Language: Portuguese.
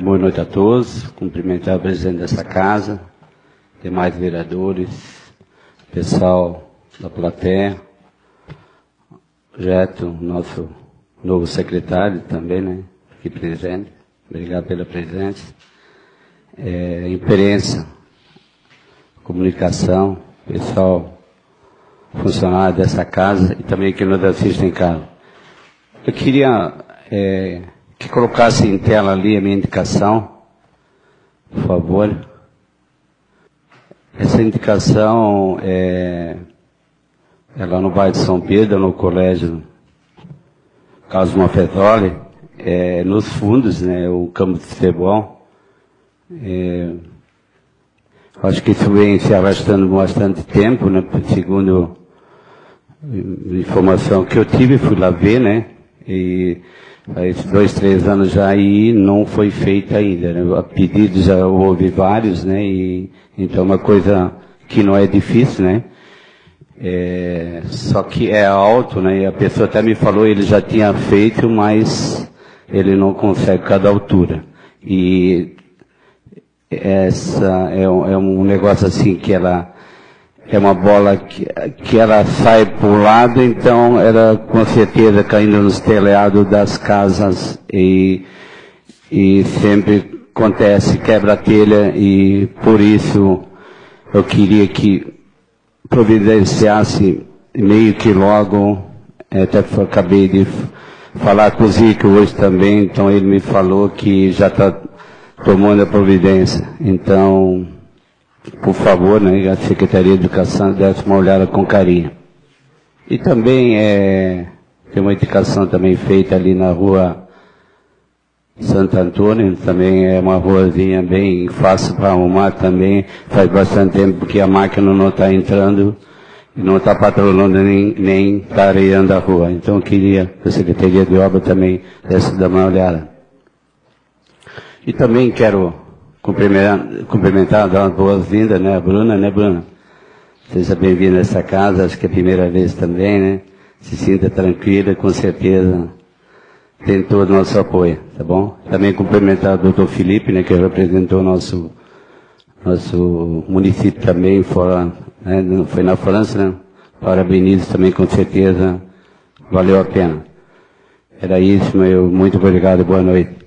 Boa noite a todos. Cumprimentar o presidente dessa casa, demais vereadores, pessoal da plateia, Jeto, nosso novo secretário também, né? Aqui presente. Obrigado pela presença. Imprensa, comunicação, pessoal, funcionário dessa casa e também que nos assiste em casa. Eu queria que colocasse em tela ali a minha indicação, por favor. Essa indicação é lá no bairro de São Pedro, no colégio Carlos Monfetoli, nos fundos, né, o campo de futebol. Acho que isso vem se arrastando bastante tempo, né, segundo a informação que eu tive, fui lá ver, né, e faz 2, 3 anos já e não foi feita ainda, né, a pedido já houve vários, né, e então uma coisa que não é difícil, né, só que é alto, né, e a pessoa até me falou, ele já tinha feito, mas ele não consegue cada altura. E essa é um negócio assim que ela é uma bola que ela sai para o lado, então ela com certeza caindo nos telhados das casas e sempre acontece, quebra a telha e por isso eu queria que providenciasse meio que logo, até acabei de falar com o Zico hoje também, então ele me falou que já está tomando a providência. Então, por favor, né, a Secretaria de Educação desse uma olhada com carinho. E também tem uma indicação também feita ali na rua Santo Antônio, também é uma ruazinha bem fácil para arrumar também, faz bastante tempo que a máquina não está entrando e não está patrolando nem está areando a rua. Então eu queria que a Secretaria de Obra também desse dar uma olhada. E também quero cumprimentar, dar uma boas-vindas, né, a Bruna, né, Bruna? Seja bem-vinda a essa casa, acho que é a primeira vez também, né? Se sinta tranquila, com certeza tem todo o nosso apoio, tá bom? Também cumprimentar o doutor Felipe, né, que representou o nosso município também, fora, né, foi na França, né? Parabenizo também, com certeza, valeu a pena. Era isso, muito obrigado e boa noite.